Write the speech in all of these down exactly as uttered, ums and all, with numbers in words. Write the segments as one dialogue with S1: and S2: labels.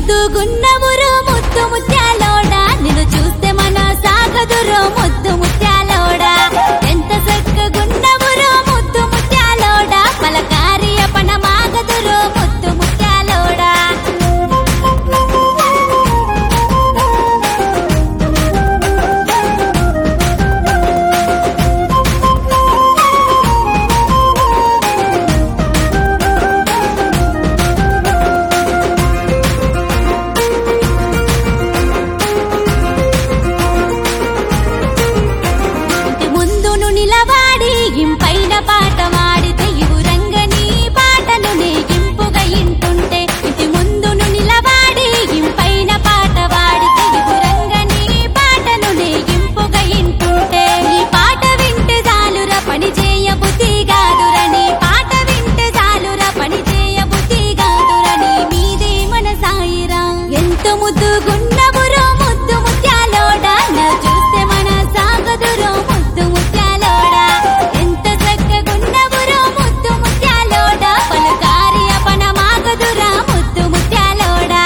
S1: ముద్దుగున్నవురో ముద్దు ముత్యాలోడా నిన్ను చూస్తే మన సాగదురో ముద్దు ముత్యాలోడా ఎంత చక్కగున్నవురో ముద్దు ముత్యాలోడా పలకారి అపన మాగదురో ముద్దు ముత్యాలోడా నిలవాడి ఇంపైన పాట వాడితే యురంగని పాటలు నేగింపుగా ఇంటుంటే ఇతి ముందును నిలవాడి ఇంపైన పాట వాడితే యురంగని పాటలు నేగింపుగా ఇంటుంటే ఈ పాట వింటే చాలురా పని చేయ బుద్ధి గాదురని పాట వింటే చాలురా పని చేయ బుద్ధి గాదురని మీదే మన సాయిరా ఎంత ముద్దుగున్నవురో ముద్దు ముత్యాలోడా నా చూస్తే మన సాగదురో ముద్దు ముత్యాలోడా ఎంత చక్కగున్నవురో ముద్దు ముత్యాలోడా పలుకారి అపన మాగదురా ముద్దు ముత్యాలోడా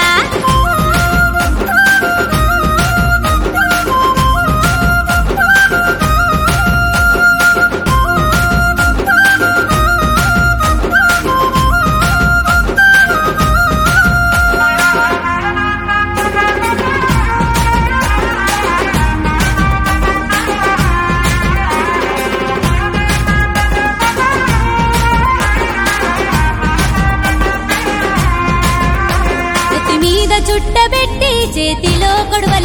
S1: నెత్తి మీద చుట్టబెట్టి చేతిలో కొడవలి